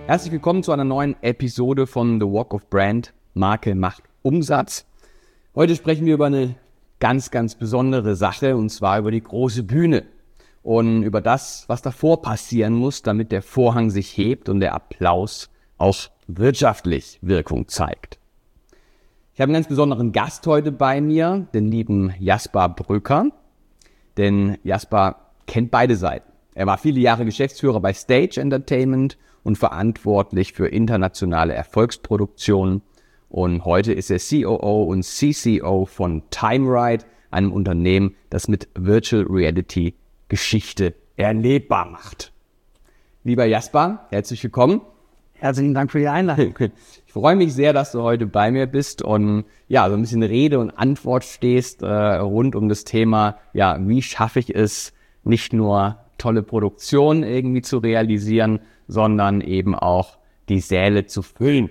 Herzlich willkommen zu einer neuen Episode von The Walk of Brand. Marke macht Umsatz. Heute sprechen wir über eine ganz, ganz besondere Sache, und zwar über die große Bühne und über das, was davor passieren muss, damit der Vorhang sich hebt und der Applaus auch wirtschaftlich Wirkung zeigt. Ich habe einen ganz besonderen Gast heute bei mir, den lieben Jasper Brücker. Denn Jasper kennt beide Seiten. Er war viele Jahre Geschäftsführer bei Stage Entertainment und verantwortlich für internationale Erfolgsproduktionen. Und heute ist er COO und CCO von TimeRide, einem Unternehmen, das mit Virtual Reality Geschichte erlebbar macht. Lieber Jasper, herzlich willkommen. Herzlichen Dank für die Einladung. Ich freue mich sehr, dass du heute bei mir bist und ja, so ein bisschen Rede und Antwort stehst rund um das Thema, ja, wie schaffe ich es, nicht nur tolle Produktionen irgendwie zu realisieren, sondern eben auch die Säle zu füllen.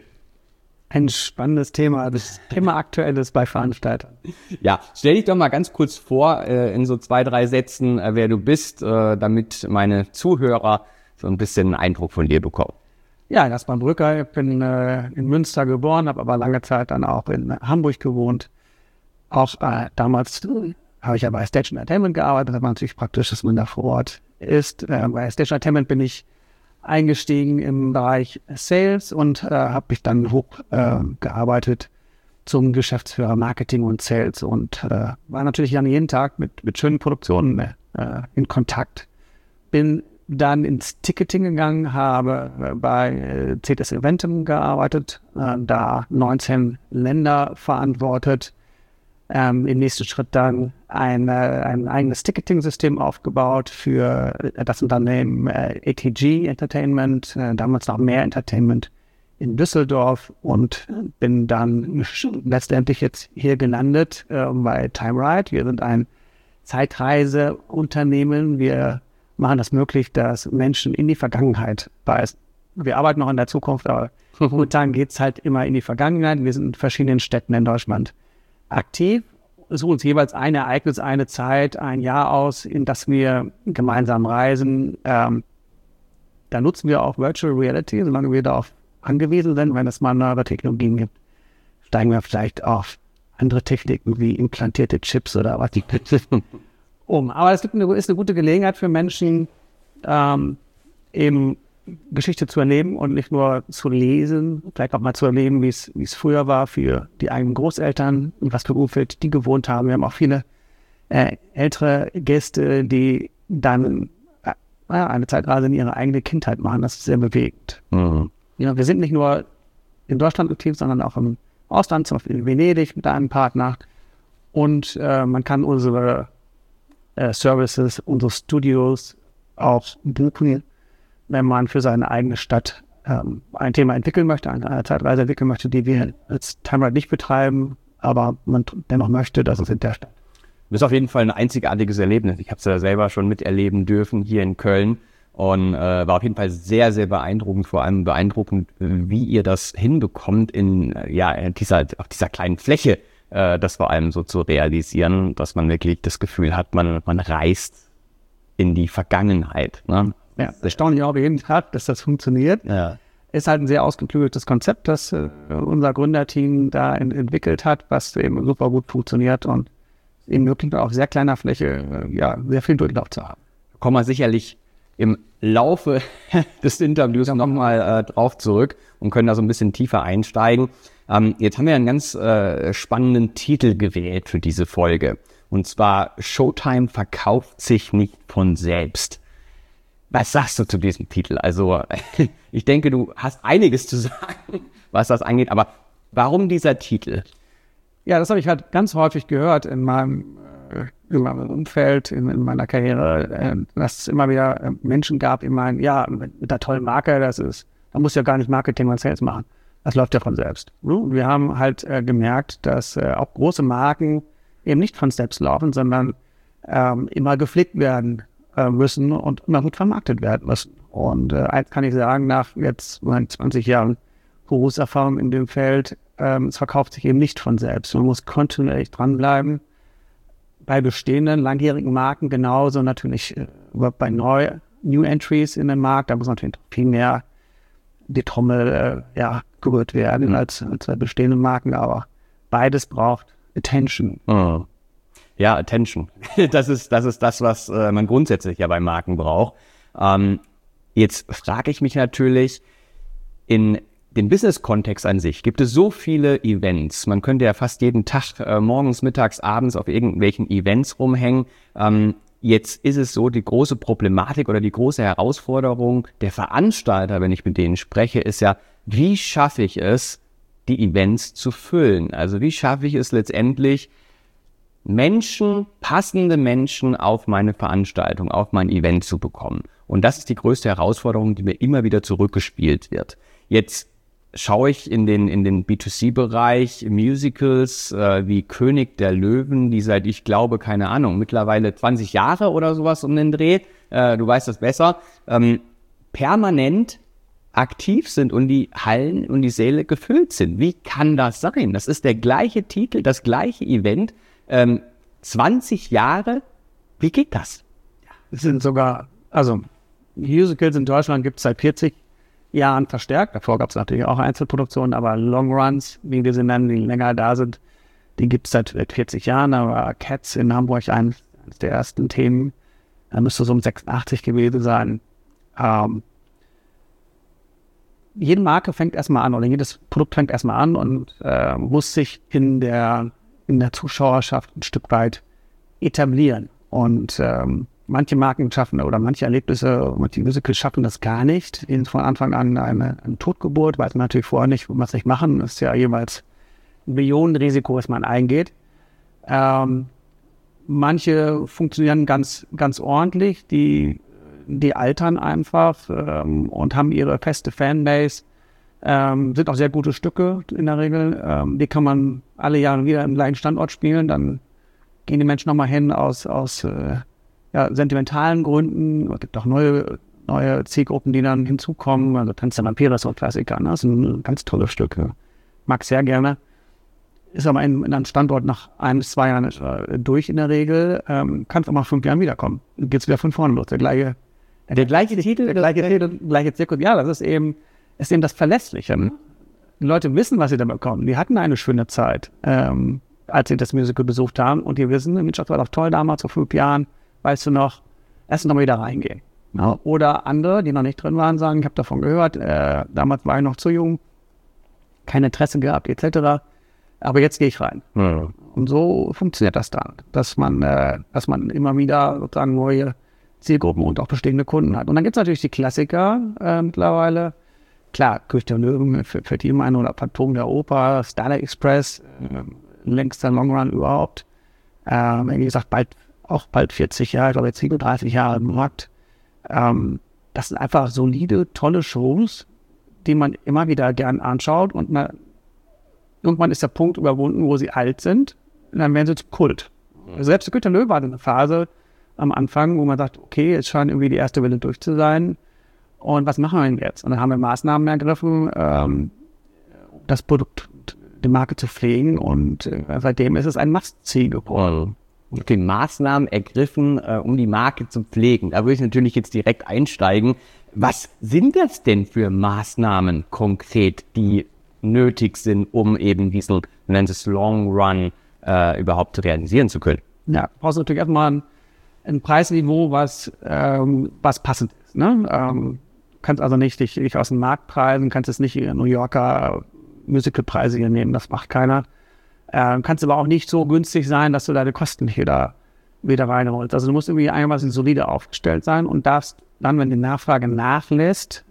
Ein spannendes Thema, das immer aktuell ist bei Veranstaltern. Ja, stell dich doch mal ganz kurz vor, in so 2, 3 Sätzen, wer du bist, damit meine Zuhörer so ein bisschen einen Eindruck von dir bekommen. Ja, Jasper Brücker, ich bin in Münster geboren, habe aber lange Zeit dann auch in Hamburg gewohnt. Auch damals habe ich ja bei Stage Entertainment gearbeitet, das war natürlich praktisch, dass man da vor Ort ist. Bei Stage Entertainment bin ich eingestiegen im Bereich Sales und habe mich dann hochgearbeitet zum Geschäftsführer Marketing und Sales und war natürlich dann jeden Tag mit schönen Produktionen in Kontakt. Bin dann ins Ticketing gegangen, habe bei CTS Eventim gearbeitet, da 19 Länder verantwortet. Im nächsten Schritt dann ein eigenes Ticketing-System aufgebaut für das Unternehmen ATG Entertainment, damals noch mehr Entertainment in Düsseldorf, und bin dann letztendlich jetzt hier gelandet bei TimeRide. Wir sind ein Zeitreiseunternehmen. Wir machen das möglich, dass Menschen in die Vergangenheit reisen. Wir arbeiten noch in der Zukunft, aber momentan geht es halt immer in die Vergangenheit. Wir sind in verschiedenen Städten in Deutschland aktiv, suchen uns jeweils ein Ereignis, eine Zeit, ein Jahr aus, in das wir gemeinsam reisen. Da nutzen wir auch Virtual Reality, solange wir darauf angewiesen sind. Wenn es mal neue Technologien gibt, steigen wir vielleicht auf andere Techniken wie implantierte Chips oder was um. Aber es ist eine gute Gelegenheit für Menschen, eben Geschichte zu erleben und nicht nur zu lesen, vielleicht auch mal zu erleben, wie es früher war für die eigenen Großeltern und was für Umfeld die gewohnt haben. Wir haben auch viele ältere Gäste, die dann eine Zeitreise in ihre eigene Kindheit machen. Das ist sehr bewegend. Mhm. Ja, wir sind nicht nur in Deutschland aktiv, sondern auch im Ausland, zum Beispiel in Venedig mit einem Partner. Und man kann unsere Services, unsere Studios auch buchen, wenn man für seine eigene Stadt ein Thema entwickeln möchte, eine Zeitreise entwickeln möchte, die wir als TimeRide nicht betreiben, aber man dennoch möchte, dass es in der Stadt. Das ist auf jeden Fall ein einzigartiges Erlebnis. Ich habe es ja selber schon miterleben dürfen hier in Köln und war auf jeden Fall sehr, sehr beeindruckend, vor allem beeindruckend, wie ihr das hinbekommt, auf dieser kleinen Fläche das vor allem so zu realisieren, dass man wirklich das Gefühl hat, man reist in die Vergangenheit. Ne? Ja, erstaunlich auch jeden Tag, dass das funktioniert. Ja. Ist halt ein sehr ausgeklügeltes Konzept, das unser Gründerteam da entwickelt hat, was eben super gut funktioniert und eben wirklich auf sehr kleiner Fläche sehr viel Durchlauf zu haben. Da kommen wir sicherlich im Laufe des Interviews nochmal drauf zurück und können da so ein bisschen tiefer einsteigen. Jetzt haben wir einen ganz spannenden Titel gewählt für diese Folge. Und zwar Showtime verkauft sich nicht von selbst. Was sagst du zu diesem Titel? Also ich denke, du hast einiges zu sagen, was das angeht. Aber warum dieser Titel? Ja, das habe ich halt ganz häufig gehört in meinem Umfeld, in meiner Karriere, dass es immer wieder Menschen gab, die meinen, ja, mit der tollen Marke, da muss ja gar nicht Marketing und Sales machen. Das läuft ja von selbst. Und wir haben halt gemerkt, dass auch große Marken eben nicht von selbst laufen, sondern immer gepflegt werden müssen und immer gut vermarktet werden müssen. Und eins kann ich sagen, nach jetzt 20 Jahren Berufserfahrung in dem Feld, es verkauft sich eben nicht von selbst. Man muss kontinuierlich dranbleiben. Bei bestehenden, langjährigen Marken genauso, natürlich bei New Entries in den Markt, da muss man natürlich viel mehr die Trommel gerührt werden als bei bestehenden Marken, aber beides braucht Attention. Mhm. Ja, Attention. Das ist das, was man grundsätzlich ja bei Marken braucht. Jetzt frage ich mich natürlich, in dem Business-Kontext an sich gibt es so viele Events. Man könnte ja fast jeden Tag morgens, mittags, abends auf irgendwelchen Events rumhängen. Jetzt ist es so, die große Problematik oder die große Herausforderung der Veranstalter, wenn ich mit denen spreche, ist ja, wie schaffe ich es, die Events zu füllen? Also wie schaffe ich es letztendlich, passende Menschen auf meine Veranstaltung, auf mein Event zu bekommen? Und das ist die größte Herausforderung, die mir immer wieder zurückgespielt wird. Jetzt schaue ich in den B2C-Bereich Musicals wie König der Löwen, die seit, ich glaube, keine Ahnung, mittlerweile 20 Jahre oder sowas um den Dreh, du weißt das besser, permanent aktiv sind und die Hallen und die Säle gefüllt sind. Wie kann das sein? Das ist der gleiche Titel, das gleiche Event, 20 Jahre. Wie geht das? Es sind sogar, also Musicals in Deutschland gibt es seit 40 Jahren verstärkt. Davor gab es natürlich auch Einzelproduktionen, aber Long Runs, wie wir sie nennen, die länger da sind, die gibt es seit 40 Jahren. Da war Cats in Hamburg eines der ersten Themen. Da müsste so um 86 gewesen sein. Jede Marke fängt erstmal an oder jedes Produkt fängt erstmal an und muss sich in der Zuschauerschaft ein Stück weit etablieren. Und manche Marken schaffen oder manche Erlebnisse, manche Musicals schaffen das gar nicht. Ihnen von Anfang an eine Totgeburt, weiß man natürlich vorher nicht, was sich machen. Das ist ja jeweils ein Millionenrisiko, was man eingeht. Manche funktionieren ganz, ganz ordentlich, die altern einfach und haben ihre feste Fanbase, sind auch sehr gute Stücke in der Regel. Die kann man alle Jahre wieder im gleichen Standort spielen, dann gehen die Menschen nochmal hin aus sentimentalen Gründen. Es gibt auch neue Zielgruppen, die dann hinzukommen. Also Tanz der Vampire ist so ein Klassiker, ne? Das sind ganz tolle Stücke. Mag sehr gerne. Ist aber in einem Standort nach 1 bis 2 Jahren durch in der Regel. Kann es auch nach 5 Jahren wiederkommen. Dann geht es wieder von vorne los. Der gleiche Titel, gleiche Zirkus. Ja, das ist eben das Verlässliche. Ne? Die Leute wissen, was sie da bekommen. Die hatten eine schöne Zeit, als sie das Musical besucht haben. Und die wissen, Mensch, das war doch toll damals, vor 5 Jahren. Weißt du noch, lass uns noch mal wieder reingehen. Ja. Oder andere, die noch nicht drin waren, sagen, ich habe davon gehört, damals war ich noch zu jung, kein Interesse gehabt, etc. Aber jetzt gehe ich rein. Ja. Und so funktioniert das dann, dass man immer wieder sozusagen neue Zielgruppen und auch bestehende Kunden hat. Und dann gibt es natürlich die Klassiker mittlerweile. Klar, König der Löwen für die Meinung oder Phantom der Oper, Starlight Express, längster Long Run überhaupt. Wie gesagt, bald 40 Jahre, ich glaube jetzt 37 Jahre im Markt. Das sind einfach solide, tolle Shows, die man immer wieder gern anschaut und irgendwann ist der Punkt überwunden, wo sie alt sind und dann werden sie zum Kult. Also selbst der König der Löwen hatte eine Phase am Anfang, wo man sagt, okay, jetzt scheint irgendwie die erste Welle durch zu sein und was machen wir denn jetzt? Und dann haben wir Maßnahmen ergriffen, das Produkt, die Marke zu pflegen und seitdem ist es ein Must-See geworden. Okay, Maßnahmen ergriffen, um die Marke zu pflegen. Da würde ich natürlich jetzt direkt einsteigen. Was sind das denn für Maßnahmen konkret, die nötig sind, um eben diesen, man nennt es Long Run, überhaupt realisieren zu können? Ja, brauchst du natürlich erstmal ein Preisniveau, was passend ist. Ne? Kannst also nicht dich aus dem Markt preisen, kannst jetzt nicht New Yorker Musicalpreise hier nehmen, das macht keiner. Kannst aber auch nicht so günstig sein, dass du deine Kosten wieder reinholst. Also du musst irgendwie einigermaßen solide aufgestellt sein und darfst dann, wenn die Nachfrage nachlässt,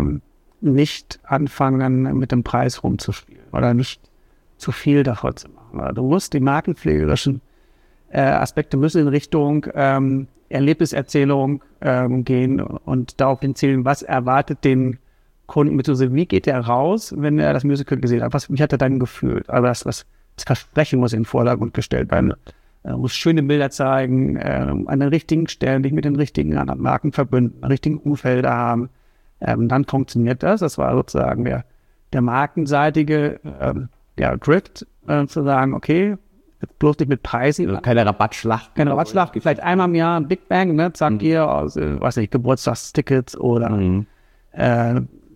nicht anfangen, mit dem Preis rumzuspielen oder nicht zu viel davon zu machen. Du musst die markenpflegerischen Aspekte müssen in Richtung Erlebniserzählung gehen und darauf hinzielen, was erwartet den Kunden, beziehungsweise wie geht er raus, wenn er das Musical gesehen hat, wie hat er dann gefühlt? Also das Versprechen muss in den Vordergrund gestellt werden. Muss schöne Bilder zeigen, an den richtigen Stellen, dich mit den richtigen anderen Marken verbünden, richtigen Umfelder haben. Dann funktioniert das. Das war sozusagen der markenseitige Drift, zu sagen, okay, jetzt bloß nicht mit Preisen. Also keine Rabattschlacht. Keine Rabattschlacht, vielleicht einmal im Jahr ein Big Bang, ne, sagt ihr, aus, Geburtstagstickets oder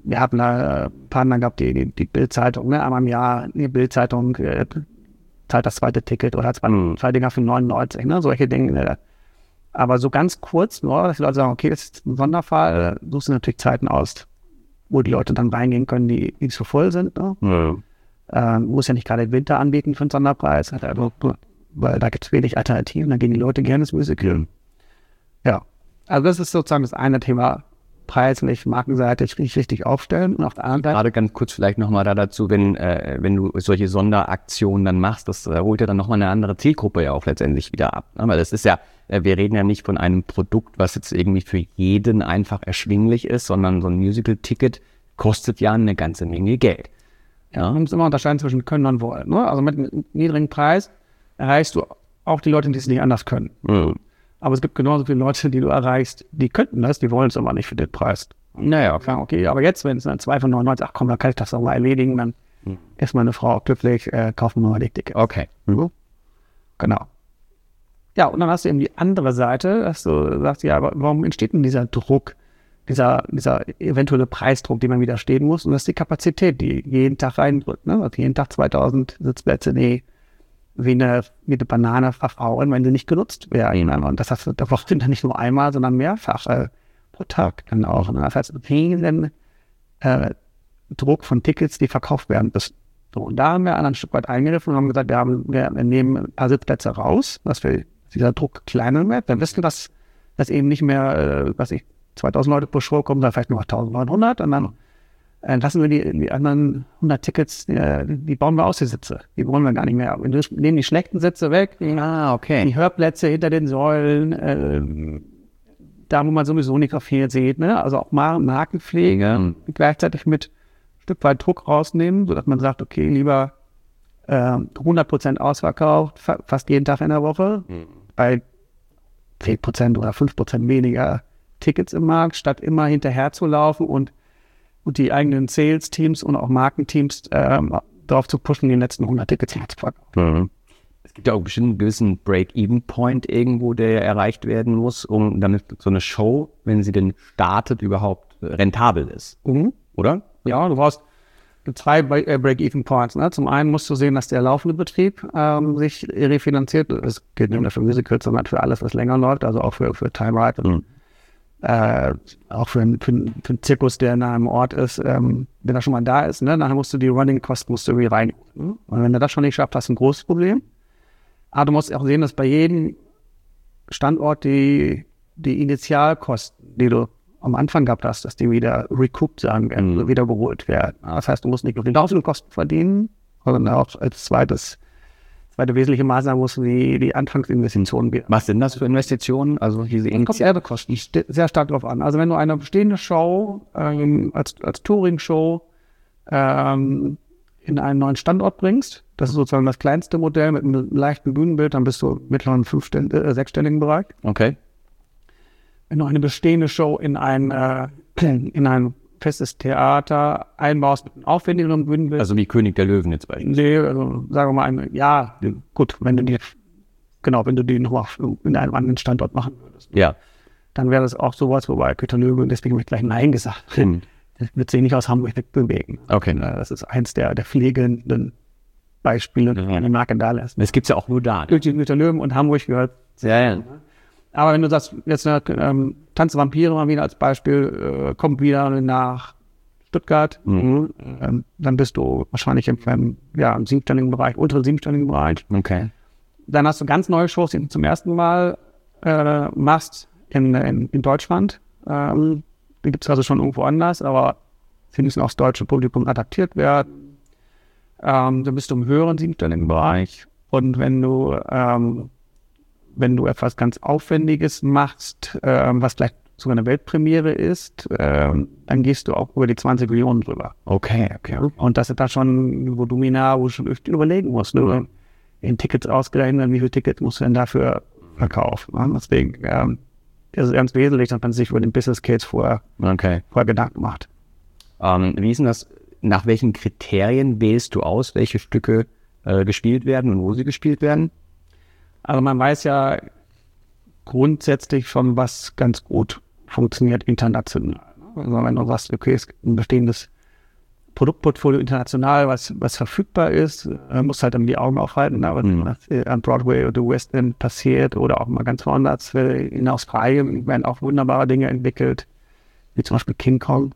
wir hatten da Partner gehabt, die Bild-Zeitung, ne, einmal im Jahr, die Bild-Zeitung zahlt das zweite Ticket oder zwei Dinger für 99, ne, solche Dinge. Aber so ganz kurz nur, dass die Leute sagen, okay, das ist ein Sonderfall, suchst du natürlich Zeiten aus, wo die Leute dann reingehen können, die nicht so voll sind. Ne? Muss ja nicht gerade den Winter anbieten für einen Sonderpreis, weil da gibt es wenig Alternativen, da gehen die Leute gerne ins Musical. Ja, also das ist sozusagen das eine Thema, preislich, markenseitig richtig aufstellen. Und auf der anderen Seite gerade ganz kurz vielleicht nochmal dazu, wenn du solche Sonderaktionen dann machst, das holt ja dann nochmal eine andere Zielgruppe ja auch letztendlich wieder ab. Ne? Weil das ist ja, wir reden ja nicht von einem Produkt, was jetzt irgendwie für jeden einfach erschwinglich ist, sondern so ein Musical-Ticket kostet ja eine ganze Menge Geld. Ja, man muss immer unterscheiden zwischen können und wollen. Ne? Also mit einem niedrigen Preis erreichst du auch die Leute, die es nicht anders können. Aber es gibt genauso viele Leute, die du erreichst, die könnten das, die wollen es aber nicht für den Preis. Naja, okay, aber jetzt, wenn es dann 2 von 99, ach komm, dann kann ich das auch mal erledigen, dann ist meine Frau auch glücklich, kaufen wir mal die Tickets. Okay. Genau. Ja, und dann hast du eben die andere Seite, dass du sagst, ja, aber warum entsteht denn dieser Druck, dieser eventuelle Preisdruck, dem man widerstehen muss? Und das ist die Kapazität, die jeden Tag reindrückt. Ne? Also jeden Tag 2000 Sitzplätze, die wie eine Banane verfaulen, wenn sie nicht genutzt werden. Und das hast du der Woche nicht nur einmal, sondern mehrfach pro Tag dann auch. Ne? Das heißt, riesen Druck von Tickets, die verkauft werden müssen. So, und da haben wir ein Stück weit eingegriffen und haben gesagt, wir nehmen ein paar Sitzplätze raus, dass wir dieser Druck kleiner wird. Wir wissen, dass eben nicht mehr, 2000 Leute pro Show kommen, sondern vielleicht nur 1900 und dann lassen wir die anderen 100 Tickets, die bauen wir aus, die Sitze. Die wollen wir gar nicht mehr. Wir nehmen die schlechten Sitze weg, die Hörplätze hinter den Säulen, da wo man sowieso nicht so viel sieht. Ne? Also auch Markenpflege gleichzeitig mit ein Stück weit Druck rausnehmen, sodass man sagt, okay, lieber 100% ausverkauft, fast jeden Tag in der Woche, bei 10% oder 5% weniger Tickets im Markt, statt immer hinterher zu laufen und die eigenen Sales-Teams und auch Markenteams darauf zu pushen, die letzten 100 Tickets zu verkaufen. Es gibt ja auch bestimmt einen gewissen Break-Even-Point irgendwo, der erreicht werden muss, um damit so eine Show, wenn sie denn startet, überhaupt rentabel ist. Oder? Ja, du brauchst 2 Break-Even-Points. Ne? Zum einen musst du sehen, dass der laufende Betrieb sich refinanziert. Das gilt nicht nur für Musicals, sondern für alles, was länger läuft, also auch für Time Ride. Auch für einen Zirkus, der in einem Ort ist, wenn er schon mal da ist, ne, dann musst du die Running-Kosten irgendwie rein. Und wenn du das schon nicht schaffst, hast du ein großes Problem. Aber du musst auch sehen, dass bei jedem Standort die Initialkosten, die du am Anfang gehabt hast, dass die wieder recouped, sagen wir, also wieder geholt werden. Das heißt, du musst nicht nur die laufenden Kosten verdienen, sondern auch als zweite wesentliche Maßnahme musst du die Anfangsinvestitionen bieten. Was sind das für Investitionen? Also diese Initialkosten sehr stark darauf an. Also wenn du eine bestehende Show als Touring-Show in einen neuen Standort bringst, das ist sozusagen das kleinste Modell mit einem leichten Bühnenbild, dann bist du im mittleren sechsstelligen Bereich. Okay. Wenn du eine bestehende Show in ein festes Theater einbaust mit einem aufwendigeren Bühnenbild. Also wie König der Löwen jetzt beispielsweise. Nee, also sagen wir mal, gut, wenn du die noch in einem anderen Standort machen würdest. Ja. Dann wäre das auch sowas, wobei König der Löwen, deswegen habe ich gleich Nein gesagt. Das wird sich nicht aus Hamburg wegbewegen. Okay. Das ist eins der fliegenden Beispiele, die eine Marke da lässt. Das gibt es ja auch nur da. König der Löwen und Hamburg gehört. Ja. Aber wenn du sagst, jetzt Tanz der Vampire mal wieder als Beispiel, kommt wieder nach Stuttgart, dann bist du wahrscheinlich im siebenstelligen Bereich, unteren siebenstelligen Bereich. Okay. Dann hast du ganz neue Shows, die du zum ersten Mal machst in Deutschland. Die gibt es also schon irgendwo anders, aber sie müssen auch das deutsche Publikum adaptiert werden. Dann bist du im höheren siebenstelligen Bereich. Und wenn du etwas ganz Aufwendiges machst, was vielleicht sogar eine Weltpremiere ist, dann gehst du auch über die 20 Millionen drüber. Okay. Und das ist dann schon Volumina, wo du schon überlegen musst. Ne? In Tickets ausgerechnet, wie viele Tickets musst du denn dafür verkaufen? Ne? Deswegen ist es ganz wesentlich, dass man sich über den Business Case vorher Gedanken macht. Wie ist denn das? Nach welchen Kriterien wählst du aus, welche Stücke gespielt werden und wo sie gespielt werden? Also man weiß ja grundsätzlich schon, was ganz gut funktioniert international. Also wenn du sagst, okay, es gibt ein bestehendes Produktportfolio international, was verfügbar ist, musst halt dann die Augen aufhalten, ne? Was an Broadway oder West End passiert oder auch mal ganz woanders. In Australien werden auch wunderbare Dinge entwickelt, wie zum Beispiel King Kong.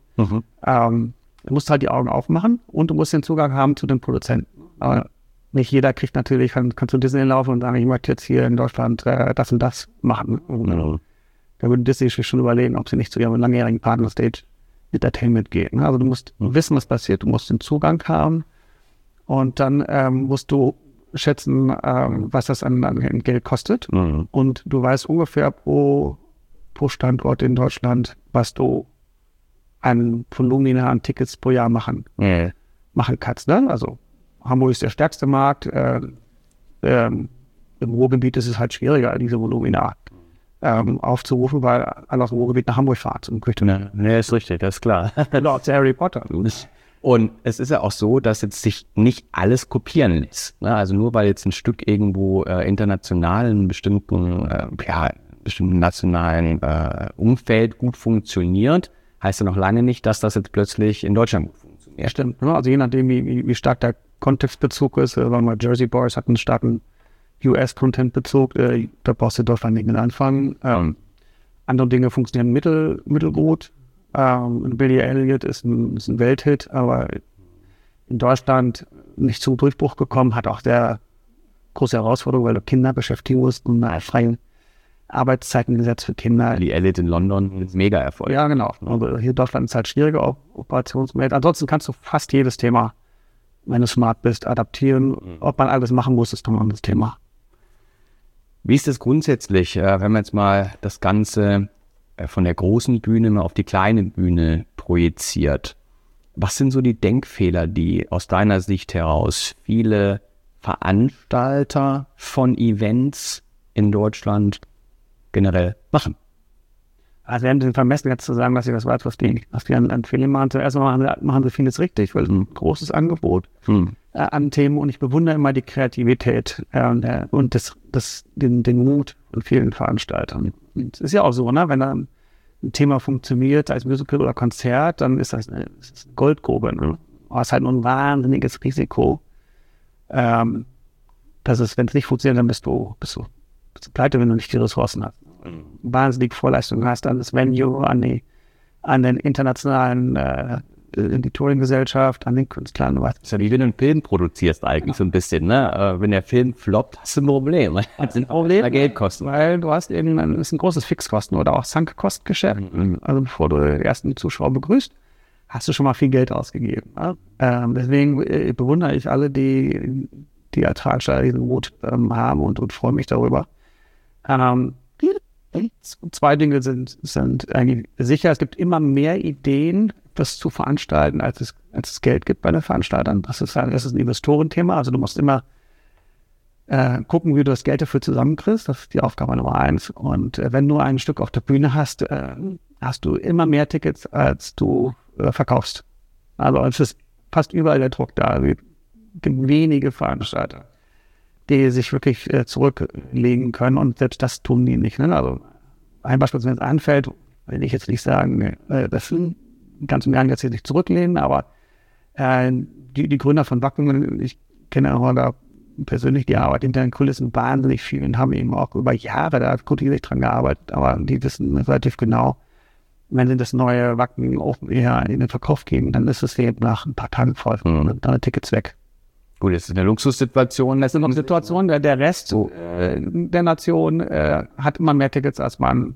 Du musst halt die Augen aufmachen und du musst den Zugang haben zu den Produzenten. Aber nicht jeder kriegt natürlich, kannst du Disney laufen und sagen, ich möchte jetzt hier in Deutschland das und das machen. Da würde Disney sich schon überlegen, ob sie nicht zu ihrem langjährigen Partner Stage Entertainment gehen. Also du musst wissen, was passiert, du musst den Zugang haben und dann musst du schätzen, was das an Geld kostet. Und du weißt ungefähr pro Standort in Deutschland, was du an Volumina an Tickets pro Jahr machen kannst. Ne? Also Hamburg ist der stärkste Markt. Im Ruhrgebiet ist es halt schwieriger, diese Volumina aufzurufen, weil alle aus dem Ruhrgebiet nach Hamburg fahren zum Küchen. Ne, ist richtig, das ist klar. Lord Harry Potter. Und es ist ja auch so, dass jetzt sich nicht alles kopieren lässt. Ne? Also nur weil jetzt ein Stück irgendwo international in einem bestimmten nationalen Umfeld gut funktioniert, heißt ja noch lange nicht, dass das jetzt plötzlich in Deutschland gut funktioniert. Ja, stimmt. Also je nachdem, wie stark der Kontextbezug ist, sagen wir mal, Jersey Boys hat einen starken US-Content-Bezug, da brauchst du in Deutschland nicht mit anfangen. Andere Dinge funktionieren mittelgut. Billy Elliot ist ein Welthit, aber in Deutschland nicht zum Durchbruch gekommen, hat auch sehr große Herausforderung, weil du Kinder beschäftigen musst und freie Arbeitszeitengesetz für Kinder. Billy Elliot in London ist mega Erfolg. Ja, genau. Also hier in Deutschland ist halt schwieriger Operationsmodell. Ansonsten kannst du fast jedes Thema, wenn du smart bist, adaptieren. Ob man alles machen muss, ist doch ein anderes Thema. Wie ist es grundsätzlich, wenn man jetzt mal das Ganze von der großen Bühne mal auf die kleine Bühne projiziert? Was sind so die Denkfehler, die aus deiner Sicht heraus viele Veranstalter von Events in Deutschland generell machen? Also werden sie vermessen, jetzt zu sagen, dass ich das weiß, was die an Fehler machen. Zuerst machen sie vieles richtig, weil es ein großes Angebot an Themen und ich bewundere immer die Kreativität und den Mut von vielen Veranstaltern. Es ist ja auch so, ne? Wenn da ein Thema funktioniert, sei es Musical oder Konzert, dann ist das eine Goldgrube. Ne? Aber es ist halt nur ein wahnsinniges Risiko. Dass es, wenn es nicht funktioniert, dann bist du pleite, wenn du nicht die Ressourcen hast. Wahnsinnig Vorleistung hast an das Venue, an den internationalen in die Touring-Gesellschaft, an den Künstlern. Das ist ja wie wenn du einen Film produzierst eigentlich so ein bisschen, ne? Wenn der Film floppt, hast du ein Problem. Das sind Probleme, Geldkosten. Weil du hast eben, ist ein großes Fixkosten- oder auch Sunk-Kostengeschäft. Also bevor du die ersten Zuschauer begrüßt, hast du schon mal viel Geld ausgegeben. Ne? Deswegen bewundere ich alle, die als Veranstalter diesen Mut haben und freue mich darüber. Zwei Dinge sind eigentlich sicher. Es gibt immer mehr Ideen, was zu veranstalten, als es Geld gibt bei den Veranstaltern. Das ist ein Investorenthema. Also du musst immer gucken, wie du das Geld dafür zusammenkriegst. Das ist die Aufgabe Nummer 1. Und wenn du ein Stück auf der Bühne hast, hast du immer mehr Tickets, als du verkaufst. Also es ist fast überall der Druck da. Es gibt wenige Veranstalter, die sich wirklich zurücklegen können und selbst das tun die nicht. Ne? Also ein Beispiel, wenn es anfällt, will ich jetzt nicht sagen, das ganz im Jahr jetzt hier nicht zurücklehnen, aber die Gründer von Wacken, ich kenne auch da persönlich die Arbeit hinter den Kulissen wahnsinnig viel und haben eben auch über Jahre da kontinuierlich dran gearbeitet, aber die wissen relativ genau, wenn sie das neue Wacken Open Air in den Verkauf geben, dann ist es eben nach ein paar Tagen voll und dann Tickets weg. Gut, das ist eine Luxussituation. Das ist eine Situation, der Rest der Nation hat immer mehr Tickets, als man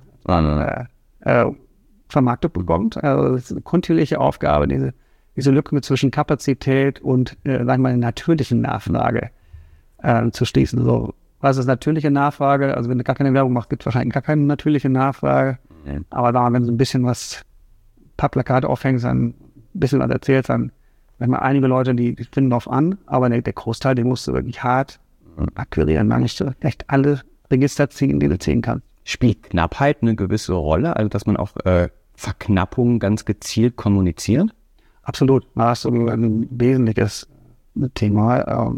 vermarktet bekommt. Also es ist eine kontinuierliche Aufgabe, diese Lücke zwischen Kapazität und sagen wir mal, natürlichen Nachfrage zu schließen. So, was ist natürliche Nachfrage? Also wenn du gar keine Werbung machst, gibt es wahrscheinlich gar keine natürliche Nachfrage. Aber da, wenn du ein bisschen was, paar Plakate aufhängst, ein bisschen was erzählst, dann wenn man einige Leute, die finden drauf an, aber der Großteil, den musst du wirklich hart akquirieren. Man musst du echt alle Register ziehen, die du ziehen kannst. Spielt Knappheit eine gewisse Rolle, also dass man auch Verknappung ganz gezielt kommuniziert? Absolut. Da hast du ein wesentliches Thema.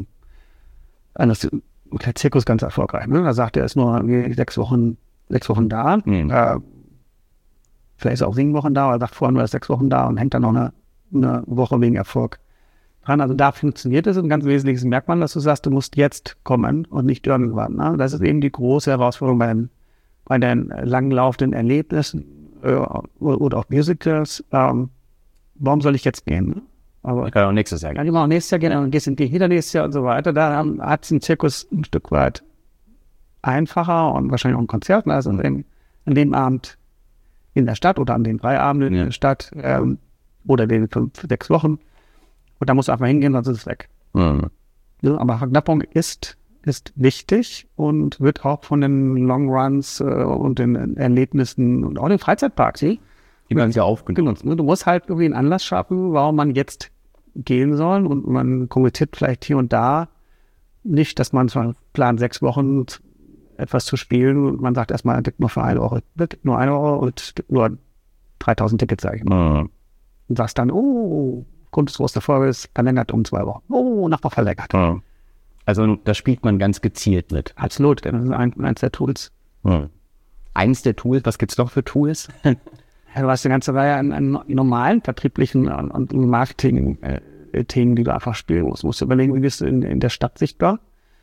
Der Zirkus ganz erfolgreich. Ne? Da sagt er, ist nur 6 Wochen da. vielleicht ist er auch 7 Wochen da, oder sagt vorher nur erst 6 Wochen da und hängt dann noch eine Woche wegen Erfolg dran. Also da funktioniert es. Ein ganz wesentliches Merkmal, dass du sagst, du musst jetzt kommen und nicht irgendwann. Ne? Das ist eben die große Herausforderung bei den langlaufenden Erlebnissen oder auch Musicals. Warum soll ich jetzt gehen? Aber ich kann auch nächstes Jahr gehen. Ja, auch nächstes Jahr gehen und gehst wieder nächstes Jahr und so weiter. Da hat es ein Zirkus ein Stück weit einfacher und wahrscheinlich auch ein Konzert. Also an dem Abend in der Stadt oder an den 3 Abenden in der Stadt oder den 5, 6 Wochen. Und da musst du einfach hingehen, sonst ist es weg. Mhm. Ja, aber Verknappung ist wichtig und wird auch von den Long Runs und den Erlebnissen und auch den Freizeitparks, die werden ja aufgenommen. Du musst halt irgendwie einen Anlass schaffen, warum man jetzt gehen soll, und man kommuniziert vielleicht hier und da nicht, dass man zwar plant 6 Wochen etwas zu spielen und man sagt erstmal, es gibt nur für 1 Euro, es gibt nur 1 Euro und es gibt nur 3000 Tickets, sage ich mal. Und sagst dann, Grund des großen Erfolges verlängert um 2 Wochen. Nachbar verlängert. Also da spielt man ganz gezielt mit. Absolut, das ist eins der Tools. Eins der Tools, was gibt es noch für Tools? Du hast eine ganze Reihe an normalen vertrieblichen und Marketing-Themen, die du einfach spielen musst. Du musst überlegen, wie bist du in der Stadt sichtbar?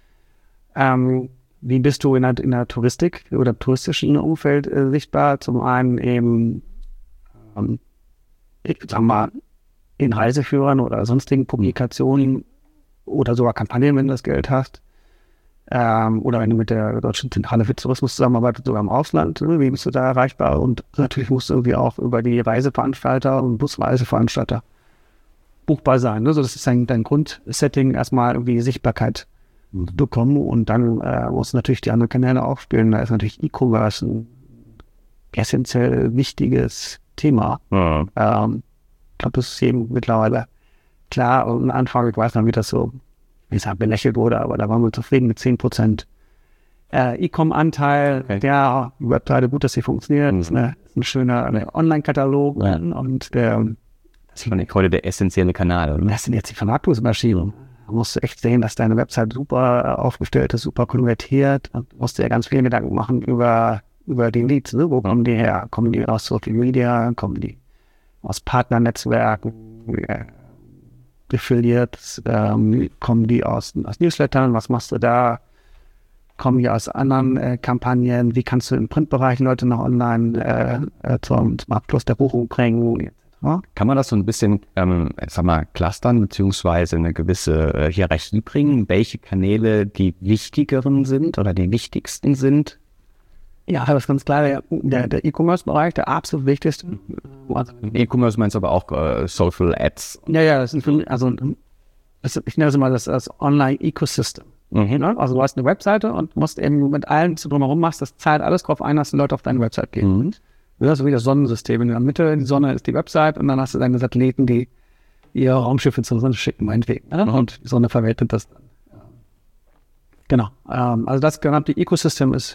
Wie bist du in der Touristik oder touristischen Umfeld sichtbar? Zum einen eben, ich sag mal, in Reiseführern oder sonstigen Publikationen oder sogar Kampagnen, wenn du das Geld hast. Oder wenn du mit der Deutschen Zentrale für Tourismus zusammenarbeitest, sogar im Ausland, wie bist du da erreichbar? Und natürlich musst du irgendwie auch über die Reiseveranstalter und Busreiseveranstalter buchbar sein. Also das ist dein Grundsetting, erstmal irgendwie Sichtbarkeit bekommen, und dann musst du natürlich die anderen Kanäle auch spielen. Da ist natürlich E-Commerce ein essentiell wichtiges Thema. Ich glaube, das ist eben mittlerweile klar. Und am Anfang, ich weiß noch, wie das so, wie es halt belächelt wurde, aber da waren wir zufrieden mit 10% E-Com-Anteil. Okay. Der Webseite, gut, dass sie funktioniert. Das ist ein schöner Online-Katalog. Und das ist heute der essentielle Kanal, oder? Das sind jetzt die Vermarktungsmaschinen. Da musst du echt sehen, dass deine Website super aufgestellt ist, super konvertiert. Und musst dir ja ganz viele Gedanken machen über die Leads. Ne? Wo kommen die her? Kommen die aus Social Media? Kommen die aus Partnernetzwerken, Affiliates, kommen die aus Newslettern, was machst du da? Kommen die aus anderen Kampagnen? Wie kannst du im Printbereich Leute noch online zum Abschluss der Buchung bringen? Ja? Kann man das so ein bisschen, clustern, beziehungsweise eine gewisse Hierarchie bringen, welche Kanäle die wichtigeren sind oder die wichtigsten sind? Ja, das ist ganz klar, der E-Commerce-Bereich, der absolut wichtigste. E-Commerce meinst du aber auch Social Ads? Ja, das ist ich nenne es mal das Online-Ecosystem. Also du hast eine Webseite und musst eben mit allem, was du drumherum machst, das zahlt alles drauf ein, dass die Leute auf deine Website gehen. Das ist so wie das Sonnensystem. In der Mitte, die Sonne ist die Website, und dann hast du deine Satelliten, die ihre Raumschiffe zur Sonne schicken, meinetwegen. Und die Sonne verwertet das dann. Genau. Also das gesamte Ecosystem ist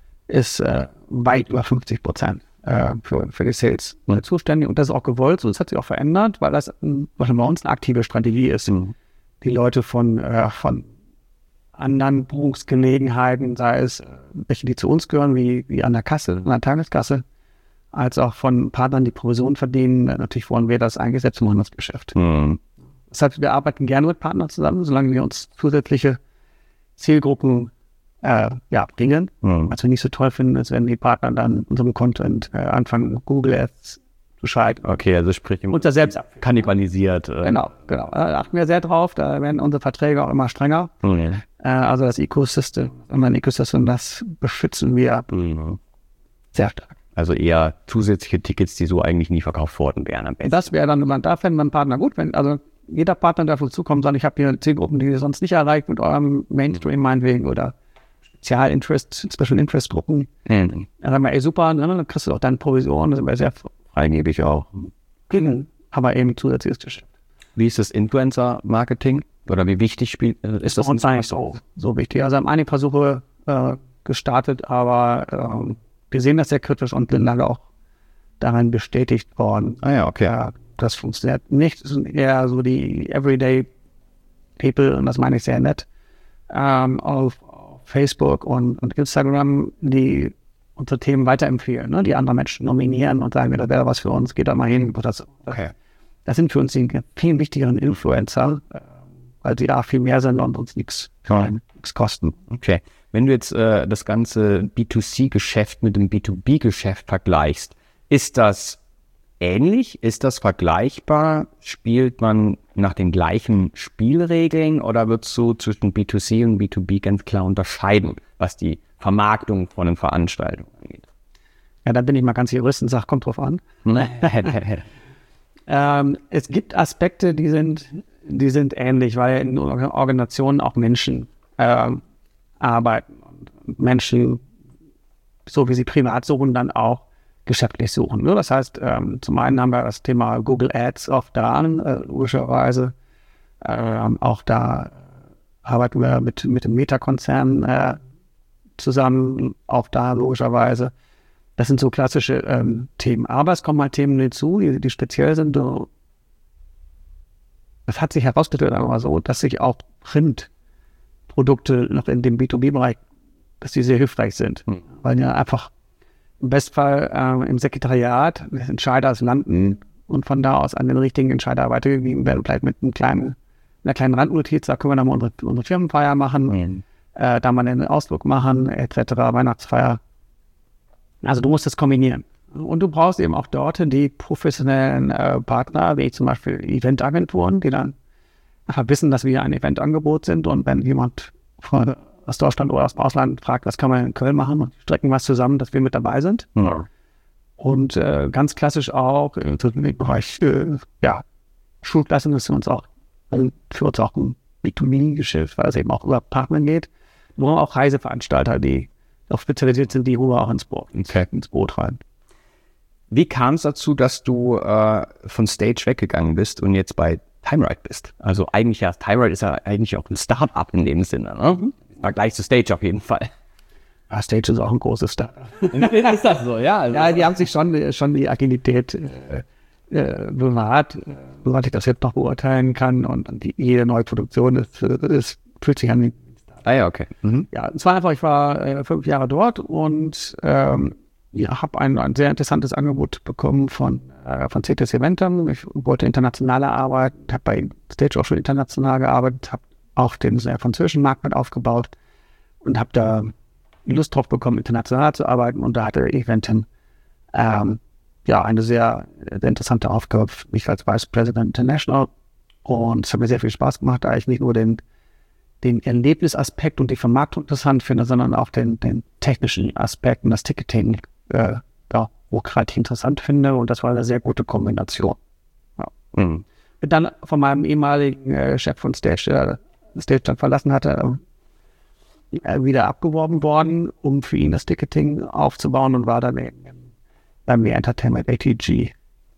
weit über 50% für die Sales zuständig, und das ist auch gewollt, so das hat sich auch verändert, weil das bei uns eine aktive Strategie ist. Die Leute von anderen Buchungsgelegenheiten, sei es welche, die zu uns gehören, wie an der Kasse, an der Tageskasse, als auch von Partnern, die Provision verdienen, natürlich wollen wir das eingesetzt machen, das Geschäft. Das heißt, wir arbeiten gerne mit Partnern zusammen, solange wir uns zusätzliche Zielgruppen bringen. Was wir nicht so toll finden, ist, wenn die Partner dann unserem Content anfangen, Google Ads zu schalten. Okay, also sprich, unser selbst kannibalisiert. Genau. Da achten wir sehr drauf, da werden unsere Verträge auch immer strenger. Also das Ecosystem, das beschützen wir sehr stark. Also eher zusätzliche Tickets, die so eigentlich nie verkauft worden wären am besten. Das wäre dann, da fänden wir einen Partner gut, also jeder Partner, der auf uns zukommt, sagt, ich habe hier Zielgruppen, die ihr sonst nicht erreicht mit eurem Mainstream meinetwegen oder Special Interest Gruppen. Dann sagen wir, super, dann kriegst du auch deine Provision, das sind wir sehr freigebig auch. Aber eben zusätzliches Geschäft. Wie ist das Influencer-Marketing? Oder wie wichtig ist das? Uns eigentlich so wichtig. Also haben einige Versuche gestartet, aber wir sehen das sehr kritisch und sind leider auch darin bestätigt worden. Okay. Das funktioniert nicht. Das sind eher so die Everyday People, und das meine ich sehr nett, auf Facebook und Instagram, die unsere Themen weiterempfehlen, ne? Die andere Menschen nominieren und sagen, das wäre was für uns, geht da mal hin oder so. Okay. Das sind für uns die viel wichtigeren Influencer, weil sie da viel mehr sind und uns nichts kosten. Okay. Wenn du jetzt das ganze B2C-Geschäft mit dem B2B-Geschäft vergleichst, ist das ähnlich? Ist das vergleichbar? Spielt man nach den gleichen Spielregeln oder wird es so zwischen B2C und B2B ganz klar unterscheiden, was die Vermarktung von den Veranstaltungen angeht? Ja, dann bin ich mal ganz Jurist und sage, kommt drauf an. Es gibt Aspekte, die sind ähnlich, weil in Organisationen auch Menschen arbeiten und Menschen, so wie sie privat suchen, dann auch geschäftlich suchen. Ne? Das heißt, zum einen haben wir das Thema Google Ads oft da, logischerweise. Auch da arbeiten wir mit dem Meta-Konzern zusammen, auch da logischerweise. Das sind so klassische Themen. Aber es kommen halt Themen hinzu, die speziell sind. Das hat sich herausgestellt, aber so, dass sich auch Printprodukte noch in dem B2B-Bereich, dass die sehr hilfreich sind. Weil ja einfach im Bestfall im Sekretariat des Entscheiders landen und von da aus an den richtigen Entscheider weitergegeben werden. Vielleicht mit einer kleinen Randnotiz, da können wir dann mal unsere Firmenfeier machen, da mal einen Ausflug machen, etc., Weihnachtsfeier. Also du musst das kombinieren. Und du brauchst eben auch dort die professionellen Partner, wie zum Beispiel Eventagenturen, die dann wissen, dass wir ein Eventangebot sind. Und wenn jemand aus Deutschland oder aus dem Ausland fragt, was kann man in Köln machen, und strecken was zusammen, dass wir mit dabei sind. Ja. Und ganz klassisch auch im Bereich Schulklassen ist für uns auch ein B2B-Geschäft, weil es eben auch über Partner geht, wo auch Reiseveranstalter, die auch spezialisiert sind, die holen wir auch ins Boot rein. Wie kam es dazu, dass du von Stage weggegangen bist und jetzt bei TimeRight bist? Also eigentlich TimeRight ist ja eigentlich auch ein Start-up in dem Sinne, ne? Vergleich zu Stage auf jeden Fall. Ja, Stage ist auch ein großes Start-up. Ist das so, ja? Also ja, die haben sich schon die Agilität bewahrt, soweit ich das jetzt noch beurteilen kann. Und jede neue Produktion fühlt sich an wie ja, okay. Ja, es war einfach, ich war 5 Jahre dort und habe ein sehr interessantes Angebot bekommen von CTS Eventum. Ich wollte internationaler arbeiten, habe bei Stage auch schon international gearbeitet, habe auch den französischen Markt mit aufgebaut und habe da Lust drauf bekommen, international zu arbeiten. Und da hatte Eventum eine sehr interessante Aufgabe für mich als Vice President International. Und es hat mir sehr viel Spaß gemacht, da ich nicht nur den Erlebnisaspekt und die Vermarktung interessant finde, sondern auch den technischen Aspekt und das Ticketing hochgradig interessant finde. Und das war eine sehr gute Kombination. Ja. Bin dann von meinem ehemaligen Chef von Stage, der Stage dann verlassen hatte, wieder abgeworben worden, um für ihn das Ticketing aufzubauen und war dann beim Mehr Entertainment ATG.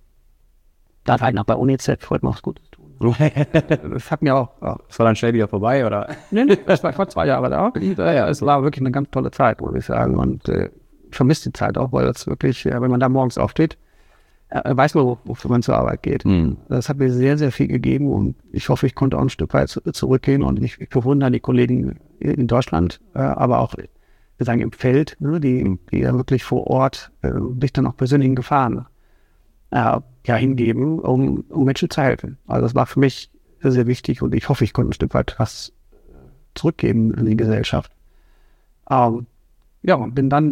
Da halt noch bei UNICEF, wollte man was Gutes tun. Das hat mir auch. Das war dann schnell wieder vorbei, oder? Nee, das war vor 2 Jahren da. Ja, es war wirklich eine ganz tolle Zeit, würde ich sagen. Und ich vermisse die Zeit auch, weil das wirklich, wenn man da morgens aufsteht, weiß man, wofür man zur Arbeit geht. Das hat mir sehr, sehr viel gegeben und ich hoffe, ich konnte auch ein Stück weit zurückgehen und ich bewundere die Kollegen in Deutschland, aber auch, wir sagen, im Feld, ne, die ja wirklich vor Ort sich dann auch persönlichen Gefahren hingeben, um Menschen zu helfen. Also das war für mich sehr, sehr wichtig und ich hoffe, ich konnte ein Stück weit was zurückgeben in die Gesellschaft. Und bin dann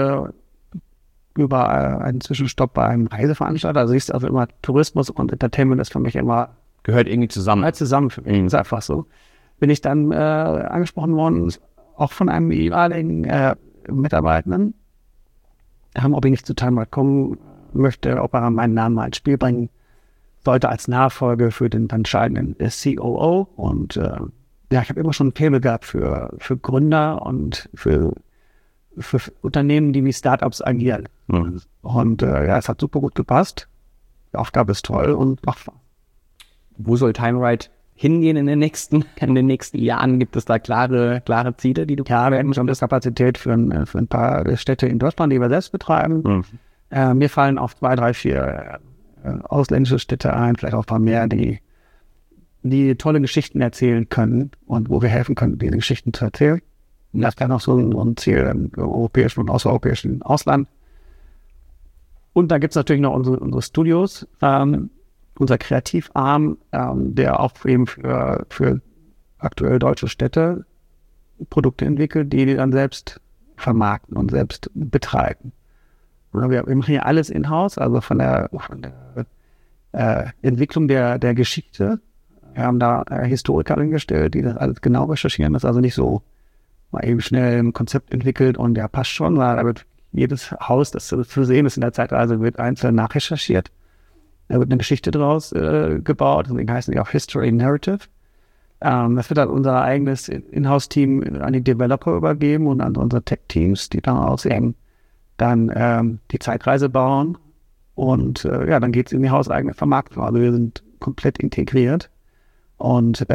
über einen Zwischenstopp bei einem Reiseveranstalter, also siehst du also immer, Tourismus und Entertainment ist für mich immer gehört irgendwie zusammen. Zusammen für mich, ist einfach so. Bin ich dann angesprochen worden, auch von einem ehemaligen Mitarbeitenden, ob ich nicht zu TimeRight kommen möchte, ob er meinen Namen mal ins Spiel bringen sollte als Nachfolge für den entscheidenden COO. Und ich habe immer schon ein Faible gehabt für Gründer und für Unternehmen, die wie Startups agieren. Und es hat super gut gepasst. Die Aufgabe ist toll und machbar. Wo soll TimeRight hingehen in den nächsten Jahren? Gibt es da klare Ziele, die du... Ja, wir hätten schon das Kapazität für ein paar Städte in Deutschland, die wir selbst betreiben. Mir fallen auch 2, 3, 4 ausländische Städte ein, vielleicht auch ein paar mehr, die tolle Geschichten erzählen können und wo wir helfen können, diese Geschichten zu erzählen. Das kann auch so ein Ziel im europäischen und außereuropäischen Ausland. Und dann gibt es natürlich noch unsere Studios, unser Kreativarm, der auch eben für aktuell deutsche Städte Produkte entwickelt, die dann selbst vermarkten und selbst betreiben. Wir machen hier alles in-house, also von der Entwicklung der Geschichte. Wir haben da Historiker eingestellt, die das alles genau recherchieren. Das ist also nicht so mal eben schnell ein Konzept entwickelt und ja, passt schon, weil da wird jedes Haus, das zu sehen ist in der Zeitreise, wird einzeln nachrecherchiert. Da wird eine Geschichte draus gebaut, deswegen heißen die auch History Narrative. Das wird dann unser eigenes Inhouse-Team an die Developer übergeben und an unsere Tech-Teams, die daraus eben dann die Zeitreise bauen. Und dann geht es in die hauseigene Vermarktung. Also wir sind komplett integriert. Und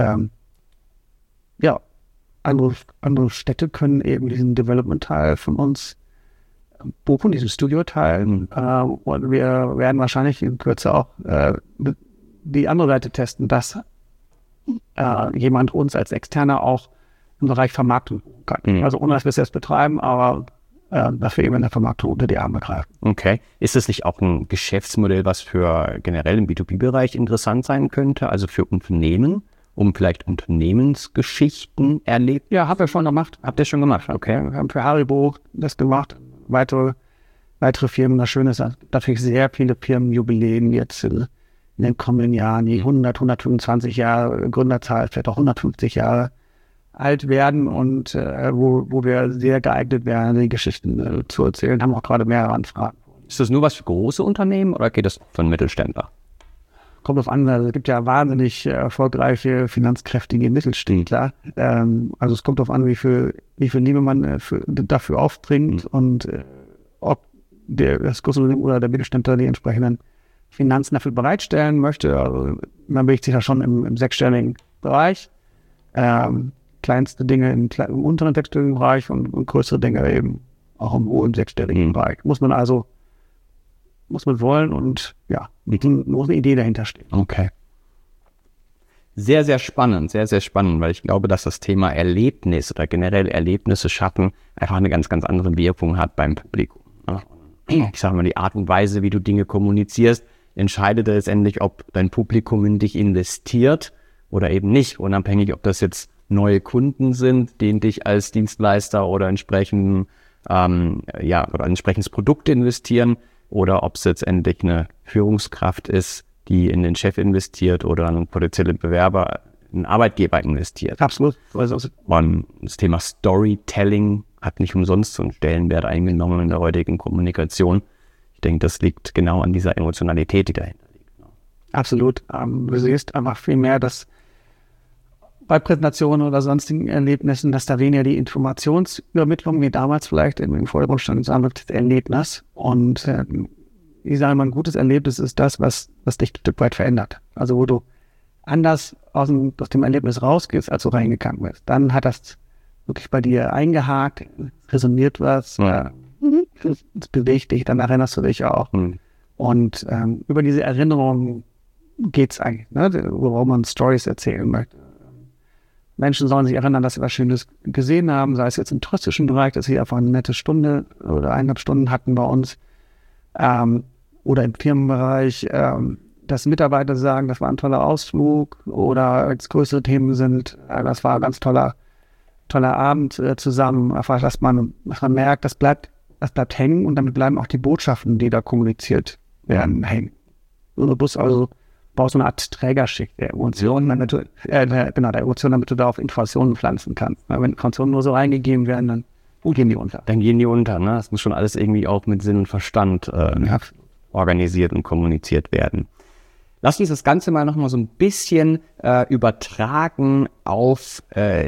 andere Städte können eben diesen Development-Teil von uns buchen, diesen Studio-Teil. Und wir werden wahrscheinlich in Kürze auch die andere Seite testen, dass jemand uns als Externer auch im Bereich Vermarktung buchen kann. Also ohne, dass wir es jetzt betreiben, aber dass wir eben in der Vermarktung unter die Arme greifen. Okay. Ist das nicht auch ein Geschäftsmodell, was für generell im B2B-Bereich interessant sein könnte? Also für Unternehmen, um vielleicht Unternehmensgeschichten erlebt? Ja, haben wir schon gemacht. Habt ihr schon gemacht? Okay. Wir haben für Haribo das gemacht. Weitere Firmen. Das Schöne ist, natürlich sehr viele Firmenjubiläen jetzt in den kommenden Jahren, die 125 Jahre Gründerzahl, vielleicht auch 150 Jahre alt werden und wo wir sehr geeignet wären, die Geschichten zu erzählen, haben auch gerade mehrere Anfragen. Ist das nur was für große Unternehmen oder geht das für einen Mittelständler? Kommt drauf an, also es gibt ja wahnsinnig erfolgreiche, finanzkräftige Mittelständler. Also es kommt darauf an, wie viel Liebe man dafür aufbringt und ob das große Unternehmen oder der Mittelständler die entsprechenden Finanzen dafür bereitstellen möchte. Also man bewegt sich da schon im sechsstelligen Bereich. Kleinste Dinge im unteren sechsstelligen Bereich und größere Dinge eben auch im hohen sechsstelligen Bereich. Muss man wollen und muss eine Idee dahinter stehen. Okay. Sehr, sehr spannend, weil ich glaube, dass das Thema Erlebnis oder generell Erlebnisse schaffen einfach eine ganz, ganz andere Wirkung hat beim Publikum. Ich sage mal, die Art und Weise, wie du Dinge kommunizierst, entscheidet letztendlich, ob dein Publikum in dich investiert oder eben nicht. Unabhängig, ob das jetzt neue Kunden sind, die in dich als Dienstleister oder entsprechend oder ein entsprechendes Produkt investieren oder ob es letztendlich eine Führungskraft ist, die in den Chef investiert oder einen potenziellen Bewerber, einen Arbeitgeber investiert. Absolut. Und das Thema Storytelling hat nicht umsonst so einen Stellenwert eingenommen in der heutigen Kommunikation. Ich denke, das liegt genau an dieser Emotionalität, die dahinter liegt. Absolut. Du siehst einfach viel mehr, dass bei Präsentationen oder sonstigen Erlebnissen, dass da weniger die Informationsübermittlung wie damals vielleicht im Vordergrund stand, sondern das Erlebnis. Und ich sage mal, ein gutes Erlebnis ist das, was dich ein Stück weit verändert. Also wo du anders aus dem Erlebnis rausgehst, als du reingegangen bist. Dann hat das wirklich bei dir eingehakt, resoniert was, es bewegt dich, dann erinnerst du dich auch. Und über diese Erinnerung geht es eigentlich, worum man Storys erzählen möchte. Menschen sollen sich erinnern, dass sie was Schönes gesehen haben, sei es jetzt im touristischen Bereich, dass sie einfach eine nette Stunde oder 1,5 Stunden hatten bei uns, oder im Firmenbereich, dass Mitarbeiter sagen, das war ein toller Ausflug, oder als größere Themen sind, das war ein ganz toller Abend zusammen, einfach, dass man merkt, das bleibt hängen und damit bleiben auch die Botschaften, die da kommuniziert werden, hängen. Du musst also baust so eine Art Trägerschicht der Emotionen, damit du da auf Informationen pflanzen kannst. Weil wenn Informationen nur so reingegeben werden, dann gehen die unter. Ne? Das muss schon alles irgendwie auch mit Sinn und Verstand organisiert und kommuniziert werden. Lass uns das Ganze mal nochmal so ein bisschen übertragen auf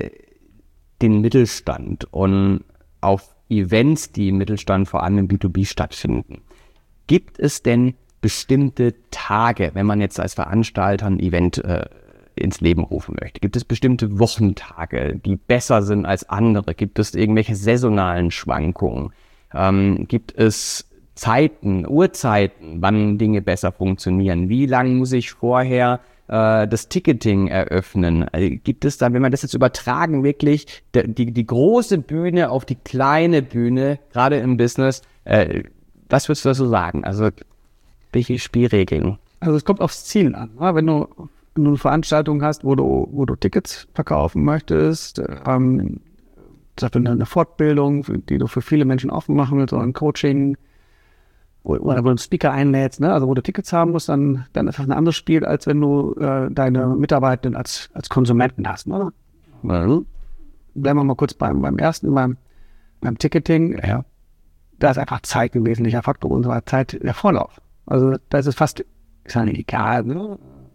den Mittelstand und auf Events, die im Mittelstand vor allem im B2B stattfinden. Gibt es denn bestimmte Tage, wenn man jetzt als Veranstalter ein Event ins Leben rufen möchte? Gibt es bestimmte Wochentage, die besser sind als andere? Gibt es irgendwelche saisonalen Schwankungen? Gibt es Zeiten, Uhrzeiten, wann Dinge besser funktionieren? Wie lange muss ich vorher das Ticketing eröffnen. Gibt es da, wenn man das jetzt übertragen, wirklich die große Bühne auf die kleine Bühne, gerade im Business, was würdest du dazu sagen? Also welche Spielregeln? Also es kommt aufs Ziel an. Ne? Wenn du eine Veranstaltung hast, wo du Tickets verkaufen möchtest, zum Beispiel eine Fortbildung, die du für viele Menschen offen machen willst, oder ein Coaching, oder wo du einen Speaker einlädst, ne? Also wo du Tickets haben musst, dann ist das ein anderes Spiel, als wenn du deine Mitarbeitenden als Konsumenten hast. Ne? Bleiben wir mal kurz beim ersten, beim Ticketing. Ja. Da ist einfach Zeit ein wesentlicher Faktor unserer Zeit, der Vorlauf. Also da ist es fast, ist ja nicht egal, ne?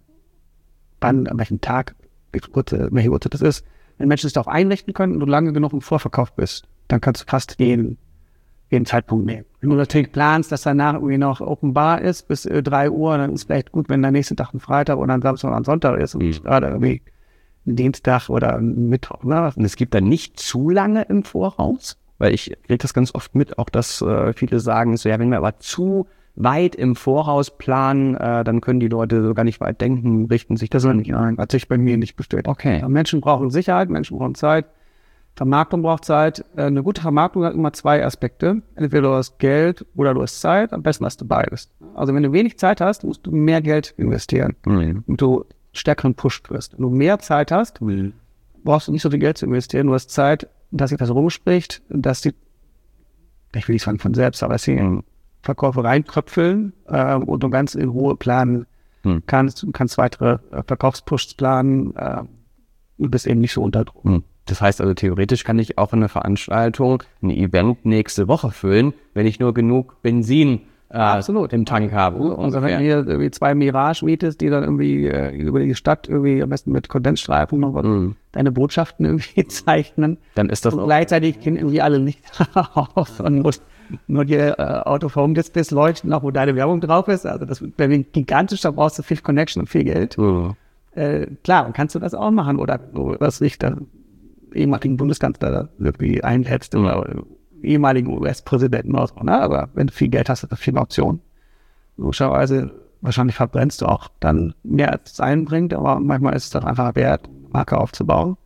Wann, an welchem Tag, welche Uhrzeit das ist. Wenn Menschen sich darauf einrichten können und du lange genug im Vorverkauf bist, dann kannst du fast jeden Zeitpunkt nehmen. Wenn du natürlich planst, dass danach irgendwie noch Open Bar ist bis 3 Uhr, dann ist es vielleicht gut, wenn der nächste Tag ein Freitag oder ein Samstag oder ein Sonntag ist und nicht gerade irgendwie ein Dienstag oder ein Mittwoch. Ne? Und es gibt dann nicht zu lange im Voraus? Weil ich kriege das ganz oft mit, auch dass viele sagen, so ja, wenn wir aber zu weit im Voraus planen, dann können die Leute so gar nicht weit denken, richten sich das nicht ein. Hat sich bei mir nicht bestätigt. Okay. Ja, Menschen brauchen Sicherheit, Menschen brauchen Zeit. Vermarktung braucht Zeit. Eine gute Vermarktung hat immer 2 Aspekte. Entweder du hast Geld oder du hast Zeit. Am besten hast du beides. Also wenn du wenig Zeit hast, musst du mehr Geld investieren. Und du stärkeren Push wirst. Wenn du mehr Zeit hast, brauchst du nicht so viel Geld zu investieren. Du hast Zeit, dass sich das rumspricht, dass die, ich will nicht sagen von selbst, aber dass die Verkäufe reinkröpfeln und du ganz in Ruhe planen kannst. Du kannst weitere Verkaufspushs planen und bist eben nicht so unter Druck. Das heißt also, theoretisch kann ich auch eine Veranstaltung, ein Event nächste Woche füllen, wenn ich nur genug Benzin im Tank habe. Und wenn du hier irgendwie 2 Mirage mietest, die dann irgendwie über die Stadt irgendwie am besten mit Kondensstreifen noch deine Botschaften irgendwie zeichnen, dann ist das und gleichzeitig gehen irgendwie alle Lichter aus und musst nur die Out-of-Home-Displays leuchten, auch wo deine Werbung drauf ist. Also das wäre gigantisch, da brauchst du viel Connection und viel Geld. Klar, dann kannst du das auch machen. Oder was ich da ehemaligen Bundeskanzler irgendwie einlädst oder ehemaligen US-Präsidenten oder so, ne? Aber wenn du viel Geld hast, hast du viele Optionen. Logischerweise, wahrscheinlich verbrennst du auch dann mehr, als es einbringt, aber manchmal ist es dann einfach wert, Marke aufzubauen.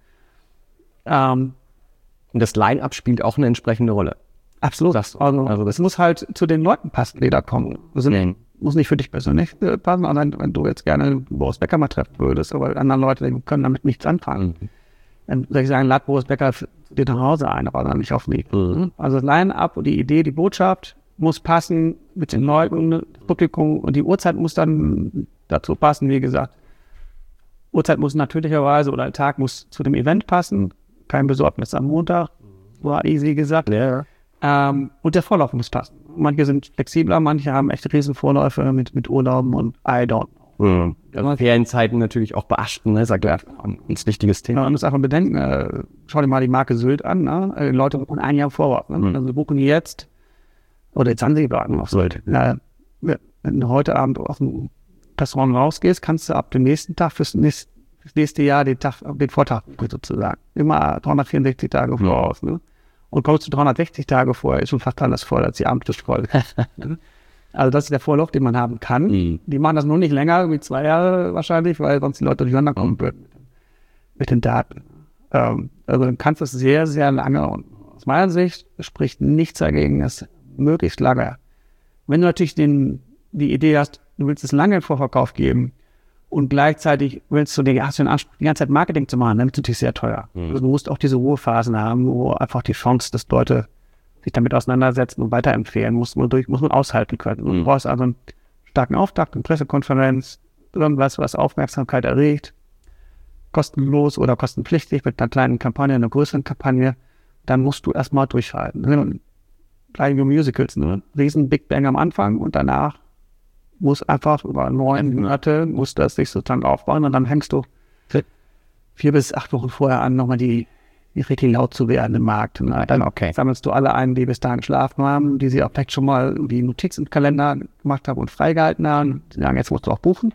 Und das Line-Up spielt auch eine entsprechende Rolle. Absolut. Also das muss halt zu den Leuten passen, die da kommen. Muss nicht für dich persönlich passen, sondern wenn du jetzt gerne Boris Becker mal treffen würdest, aber andere Leute die können damit nichts anfangen. Dann soll ich sagen, lad Boris Becker dir nach Hause ein, aber dann nicht auf mich. Also das Line-Up und die Idee, die Botschaft muss passen mit den Leuten, das Publikum, und die Uhrzeit muss dann dazu passen, wie gesagt. Uhrzeit muss natürlicherweise oder der Tag muss zu dem Event passen. Kein Besorgnis am Montag, war easy gesagt. Ja. Und der Vorlauf muss passen. Manche sind flexibler, manche haben echt riesen Vorläufe mit Urlauben und I don't know. Also Ferienzeiten natürlich auch beachten, ne? Sagt er, ein wichtiges Thema. Ja, und das einfach bedenken, schau dir mal die Marke Sylt an, ne? Die Leute buchen ein Jahr voraus. Ne? Also buchen die jetzt, oder jetzt Zanzibar auf Sylt. Wenn du heute Abend aus dem Restaurant rausgehst, kannst du ab dem nächsten Tag fürs nächste Jahr den Vortag sozusagen. Immer 364 Tage voraus. Ne? Und kommst du 360 Tage vorher, ist schon fast alles voll, als die Abendtisch voll. Also das ist der Vorlauf, den man haben kann. Die machen das nur nicht länger, irgendwie 2 Jahre wahrscheinlich, weil sonst die Leute durcheinander kommen würden mit den Daten. Also du kannst das sehr, sehr lange, und aus meiner Sicht spricht nichts dagegen, das möglichst lange. Wenn du natürlich die Idee hast, du willst es lange im Vorverkauf geben und gleichzeitig hast du den Anspruch, die ganze Zeit Marketing zu machen, dann ist es natürlich sehr teuer. Also du musst auch diese Ruhephasen haben, wo einfach die Chance, dass Leute sich damit auseinandersetzen und weiterempfehlen, muss man aushalten können. Du brauchst also einen starken Auftakt, eine Pressekonferenz, irgendwas, was Aufmerksamkeit erregt, kostenlos oder kostenpflichtig mit einer kleinen Kampagne, einer größeren Kampagne, dann musst du erstmal durchhalten. Gleich wie Musicals, ne? Riesen Big Bang am Anfang und danach muss einfach über 9 Monate, muss das sich sozusagen aufbauen und dann hängst du 4 bis 8 Wochen vorher an, nochmal die richtig laut zu werden im Markt. Und dann sammelst du alle ein, die bis dahin geschlafen haben, die sie auch vielleicht schon mal die Notiz im Kalender gemacht haben und freigehalten haben. Die sagen, jetzt musst du auch buchen.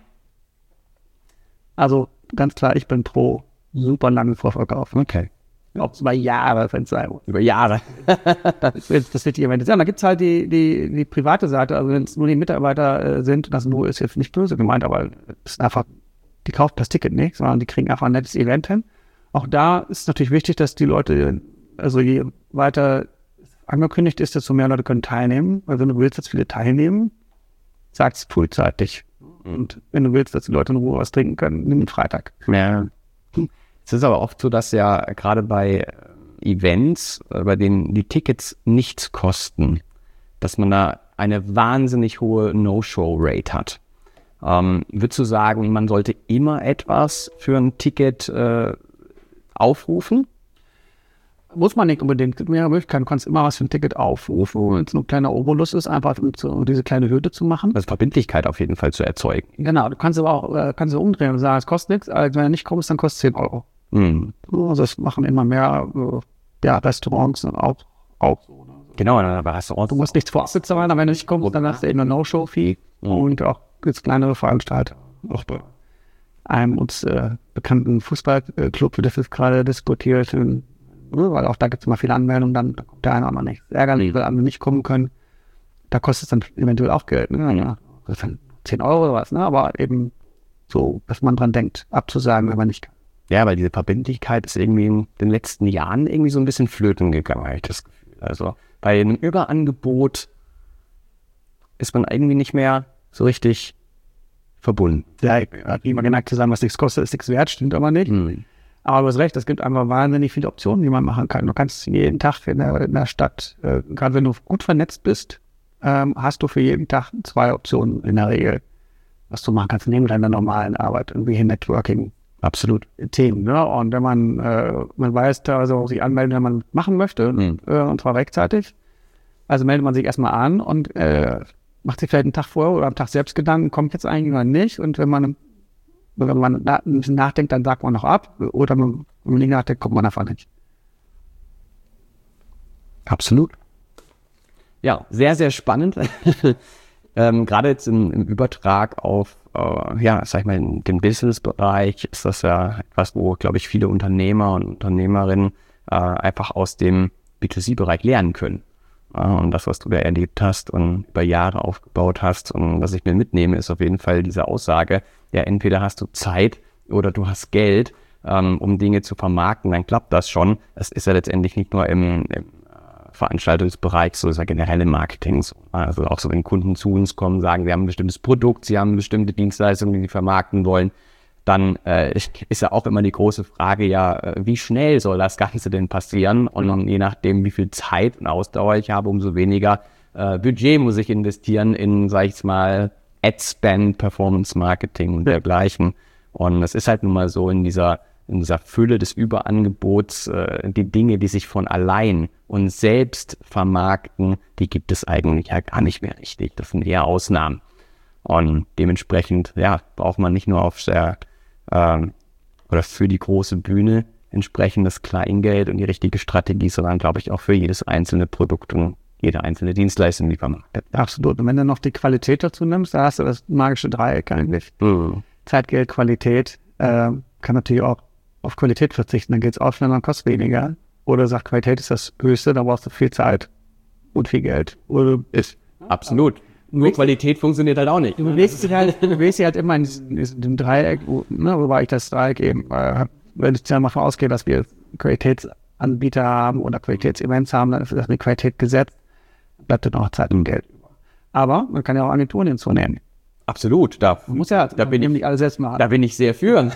Also ganz klar, ich bin pro super langen Vorverkauf. Okay. Ob es über Jahre, wenn es sein muss. Über Jahre. Das wird die Events. Ja, und da gibt es halt die private Seite, also wenn es nur die Mitarbeiter sind, das nur ist jetzt nicht böse gemeint, aber es ist einfach die kauft das Ticket nicht, sondern die kriegen einfach ein nettes Event hin. Auch da ist natürlich wichtig, dass die Leute, also je weiter angekündigt ist, desto mehr Leute können teilnehmen. Weil wenn du willst, dass viele teilnehmen, sag's frühzeitig. Und wenn du willst, dass die Leute in Ruhe was trinken können, nimm den Freitag. Ja. Es ist aber oft so, dass ja gerade bei Events, bei denen die Tickets nichts kosten, dass man da eine wahnsinnig hohe No-Show-Rate hat. Würdest du sagen, man sollte immer etwas für ein Ticket aufrufen? Muss man nicht unbedingt. Es gibt mehrere Möglichkeiten. Du kannst immer was für ein Ticket aufrufen. Wenn es nur ein kleiner Obolus ist, einfach um diese kleine Hürde zu machen. Also Verbindlichkeit auf jeden Fall zu erzeugen. Genau. Du kannst aber auch kannst du umdrehen und sagen, es kostet nichts. Also wenn du nicht kommst, dann kostet es 10 Euro. Also das machen immer mehr Restaurants auch so. Genau, aber Restaurants. Du musst nichts vorab bezahlen, aber wenn du nicht kommst, dann hast du eben eine No-Show-Fee. Und auch jetzt kleinere Veranstalter. Auch bei einem uns bekannten Fußballclub wird das jetzt gerade diskutiert, weil auch da gibt es immer viele Anmeldungen, dann kommt der eine auch noch nicht. Ärgerlich, weil andere nicht kommen können. Da kostet es dann eventuell auch Geld. Ne? Ja, das ist dann 10 Euro oder was, ne? Aber eben so, dass man dran denkt, abzusagen, wenn man nicht kann. Ja, weil diese Verbindlichkeit ist irgendwie in den letzten Jahren irgendwie so ein bisschen flöten gegangen, habe ich das Gefühl. Also bei einem Überangebot ist man irgendwie nicht mehr so richtig verbunden. Ja, immer geneigt zu sagen, was nichts kostet, ist nichts wert, stimmt aber nicht. Aber du hast recht, es gibt einfach wahnsinnig viele Optionen, die man machen kann. Du kannst jeden Tag in der Stadt, gerade wenn du gut vernetzt bist, hast du für jeden Tag 2 Optionen in der Regel, was du machen kannst neben deiner normalen Arbeit, irgendwie Networking. Absolut. Themen, ne? Und wenn man weiß, also sich anmelden, wenn man machen möchte, und zwar rechtzeitig, also meldet man sich erstmal an und macht sich vielleicht einen Tag vorher oder am Tag selbst Gedanken, kommt jetzt eigentlich oder nicht. Und wenn man ein bisschen nachdenkt, dann sagt man noch ab. Oder wenn man nicht nachdenkt, kommt man einfach nicht. Absolut. Ja, sehr, sehr spannend. Gerade jetzt im Übertrag auf, sag ich mal, in den Business-Bereich ist das ja etwas, wo, glaube ich, viele Unternehmer und Unternehmerinnen einfach aus dem B2C-Bereich lernen können. Und das, was du da erlebt hast und über Jahre aufgebaut hast und was ich mir mitnehme, ist auf jeden Fall diese Aussage, ja, entweder hast du Zeit oder du hast Geld, um Dinge zu vermarkten, dann klappt das schon. Das ist ja letztendlich nicht nur im Veranstaltungsbereich, so ist ja generell im Marketing so. Also auch so, wenn Kunden zu uns kommen, sagen, sie haben ein bestimmtes Produkt, sie haben bestimmte Dienstleistungen, die sie vermarkten wollen, dann ist ja auch immer die große Frage, wie schnell soll das Ganze denn passieren? Und je nachdem, wie viel Zeit und Ausdauer ich habe, umso weniger Budget muss ich investieren in, sag ich mal, Ad-Spend, Performance-Marketing und dergleichen. Und es ist halt nun mal so in dieser Fülle des Überangebots, die Dinge, die sich von allein und selbst vermarkten, die gibt es eigentlich ja gar nicht mehr richtig. Das sind eher Ausnahmen. Und dementsprechend, braucht man nicht nur auf oder für die große Bühne entsprechendes Kleingeld und die richtige Strategie, sondern, glaube ich, auch für jedes einzelne Produkt und jede einzelne Dienstleistung, die man macht. Absolut. Und wenn du noch die Qualität dazu nimmst, da hast du das magische Dreieck eigentlich. Zeit, Geld, Qualität. Kann natürlich auch auf Qualität verzichten, dann geht es auch schneller und kostet weniger. Oder sagt, Qualität ist das Höchste, da brauchst du viel Zeit und viel Geld. Oder ist absolut. Nur Qualität funktioniert halt auch nicht. Du bewegst dich halt immer in diesem Dreieck, wobei ich das Dreieck eben, wenn ich dann mal davon ausgehe, dass wir Qualitätsanbieter haben oder Qualitätsevents haben, dann ist das mit Qualität gesetzt, bleibt dann auch Zeit und Geld über. Aber man kann ja auch Agenturen hinzunehmen. Absolut, da bin ich nicht alles selbst machen. Da bin ich sehr für.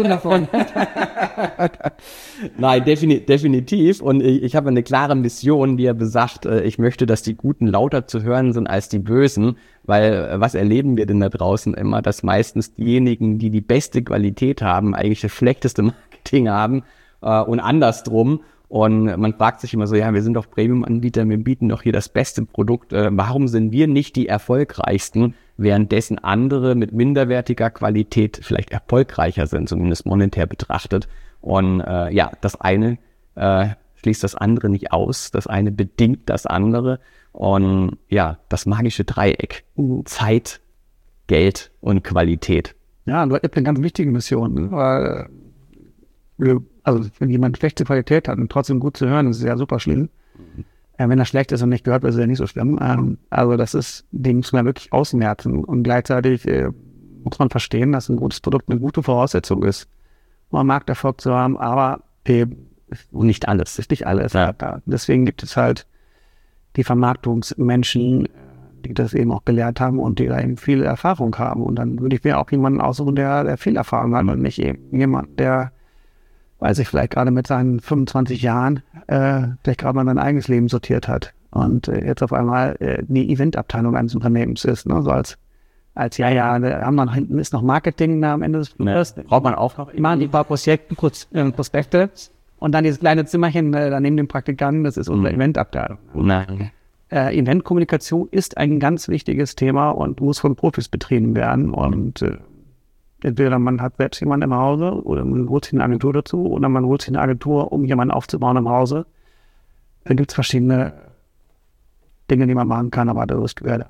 Nein, definitiv. Und ich habe eine klare Mission, die ja besagt, ich möchte, dass die Guten lauter zu hören sind als die Bösen, weil was erleben wir denn da draußen immer, dass meistens diejenigen, die die beste Qualität haben, eigentlich das schlechteste Marketing haben und andersrum. Und man fragt sich immer so, wir sind doch Premium-Anbieter, wir bieten doch hier das beste Produkt. Warum sind wir nicht die erfolgreichsten, währenddessen andere mit minderwertiger Qualität vielleicht erfolgreicher sind, zumindest monetär betrachtet. Und das eine schließt das andere nicht aus, das eine bedingt das andere. Und das magische Dreieck, Zeit, Geld und Qualität. Ja, du hast eine ganz wichtige Mission, weil wenn jemand schlechte Qualität hat und trotzdem gut zu hören, das ist ja super schlimm. Wenn er schlecht ist und nicht gehört wird, ist er nicht so schlimm. Also dem muss man wirklich ausmerzen. Und gleichzeitig muss man verstehen, dass ein gutes Produkt eine gute Voraussetzung ist, um einen Markterfolg zu haben, aber eben nicht alles. Ist nicht alles. Ja. Deswegen gibt es halt die Vermarktungsmenschen, die das eben auch gelehrt haben und die da eben viel Erfahrung haben. Und dann würde ich mir auch jemanden aussuchen, der viel Erfahrung hat und nicht eben jemand, der, weiß ich, vielleicht gerade mit seinen 25 Jahren vielleicht gerade mal sein eigenes Leben sortiert hat und jetzt auf einmal die Eventabteilung eines Unternehmens ist, ne? So als wir haben dann hinten ist noch Marketing am Ende des Prozesses. Braucht man auch noch immer ein paar Prospekte und dann dieses kleine Zimmerchen daneben dem Praktikanten, das ist unsere Eventabteilung. Nein. Eventkommunikation ist ein ganz wichtiges Thema und muss von Profis betrieben werden. Und entweder man hat selbst jemanden im Hause oder man holt sich eine Agentur dazu oder man holt sich eine Agentur, um jemanden aufzubauen im Hause. Da gibt es verschiedene Dinge, die man machen kann, aber das gehört.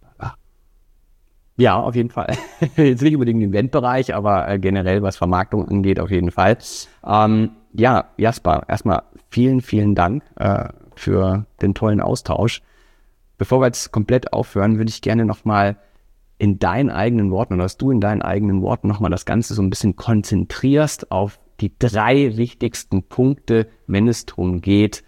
Ja, auf jeden Fall. Jetzt nicht unbedingt im Eventbereich, aber generell, was Vermarktung angeht, auf jeden Fall. Ja, Jasper, erstmal vielen, vielen Dank für den tollen Austausch. Bevor wir jetzt komplett aufhören, würde ich gerne nochmal in deinen eigenen Worten oder dass du in deinen eigenen Worten nochmal das Ganze so ein bisschen konzentrierst auf die 3 wichtigsten Punkte, wenn es darum geht,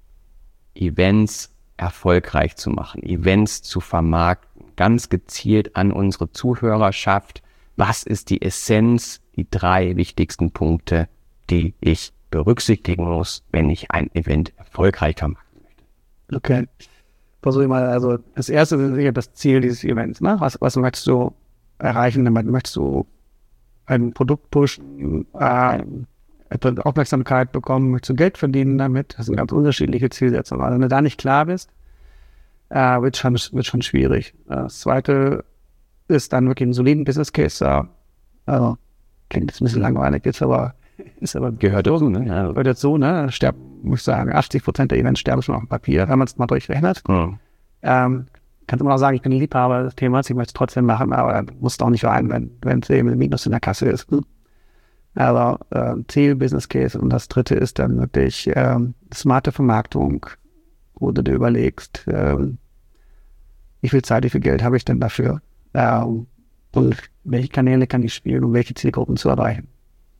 Events erfolgreich zu machen, Events zu vermarkten, ganz gezielt an unsere Zuhörerschaft. Was ist die Essenz, die 3 wichtigsten Punkte, die ich berücksichtigen muss, wenn ich ein Event erfolgreich vermarkten möchte? Okay. Versuche ich mal, also das erste ist sicher das Ziel dieses Events, ne? Was möchtest du erreichen damit? Möchtest du ein Produkt pushen, etwas Aufmerksamkeit bekommen, möchtest du Geld verdienen damit? Das sind ganz unterschiedliche Zielsetzungen. Also wenn du da nicht klar bist, wird schon schwierig. Das zweite ist dann wirklich einen soliden Business Case. Also klingt jetzt ein bisschen langweilig, ist aber gehört dazu, ne? Ja. Gehört dazu, ne? Muss ich sagen, 80% der Events sterben schon auf dem Papier, wenn man es mal durchrechnet. Kannst immer noch sagen, ich bin ein Liebhaber des Themas, ich möchte es trotzdem machen, aber musst auch nicht weinen, wenn es eben ein Minus in der Kasse ist. Also Ziel, Business Case und das dritte ist dann wirklich smarte Vermarktung, wo du dir überlegst, wie viel Zeit, wie viel Geld habe ich denn dafür und welche Kanäle kann ich spielen, um welche Zielgruppen zu erreichen.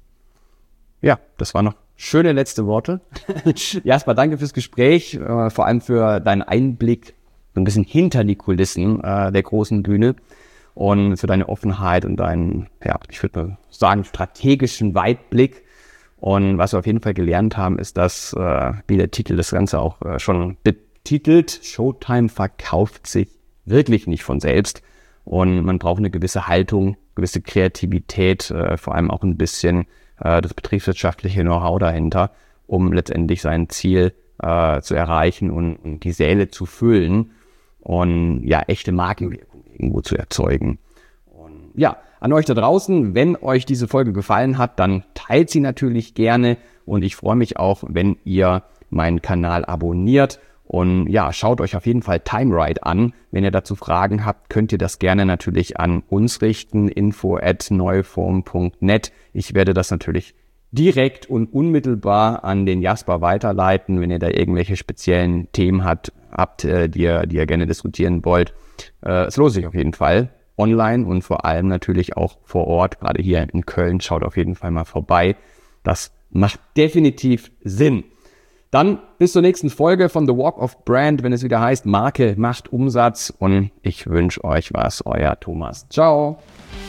Ja, das waren noch schöne letzte Worte. Jasper, danke fürs Gespräch, vor allem für deinen Einblick so ein bisschen hinter die Kulissen der großen Bühne und für deine Offenheit und deinen, ja, ich würde mal sagen, strategischen Weitblick. Und was wir auf jeden Fall gelernt haben, ist, dass, wie der Titel das Ganze auch schon betitelt, Showtime verkauft sich wirklich nicht von selbst. Und man braucht eine gewisse Haltung, gewisse Kreativität, vor allem auch ein bisschen das betriebswirtschaftliche Know-how dahinter, um letztendlich sein Ziel zu erreichen und die Säle zu füllen und ja, echte Markenwirkung irgendwo zu erzeugen. Und ja, an euch da draußen, wenn euch diese Folge gefallen hat, dann teilt sie natürlich gerne und ich freue mich auch, wenn ihr meinen Kanal abonniert. Und ja, schaut euch auf jeden Fall TimeRight an. Wenn ihr dazu Fragen habt, könnt ihr das gerne natürlich an uns richten, info@neuform.net. Ich werde das natürlich direkt und unmittelbar an den Jasper weiterleiten, wenn ihr da irgendwelche speziellen Themen habt, die ihr gerne diskutieren wollt. Es lohnt sich auf jeden Fall. Online und vor allem natürlich auch vor Ort, gerade hier in Köln, schaut auf jeden Fall mal vorbei. Das macht definitiv Sinn. Dann bis zur nächsten Folge von The Walk of Brand, wenn es wieder heißt, Marke macht Umsatz. Und ich wünsche euch was, euer Thomas. Ciao.